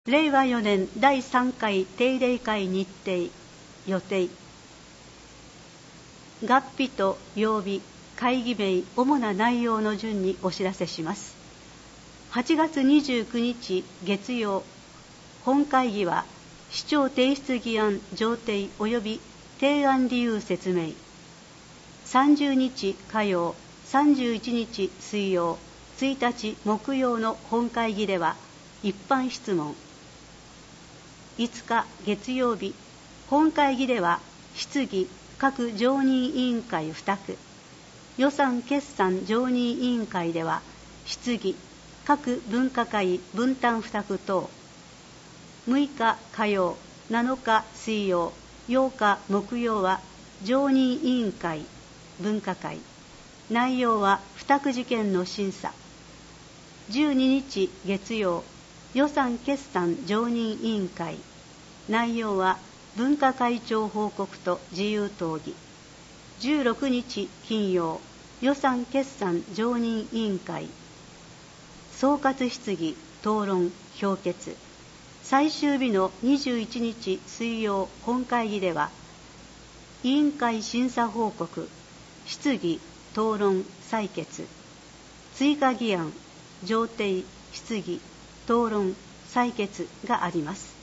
令和4年第3回定例会日程予定。月日と曜日、会議名、主な内容の順にお知らせします。8月29日月曜、本会議は市長提出議案上呈及び提案理由説明。30日火曜、31日水曜、1日木曜の本会議では一般質問。5日月曜日、本会議では質疑各常任委員会2区、予算決算常任委員会では質疑各分科会分担2区等。6日火曜、7日水曜、8日木曜は常任委員会分科会、内容は2区事件の審査。12日月曜、予算決算常任委員会、内容は分科会長報告と自由討議。16日金曜、予算決算常任委員会、総括質疑討論評決。最終日の21日水曜本会議では委員会審査報告、質疑討論採決、追加議案上呈質疑討論採決があります。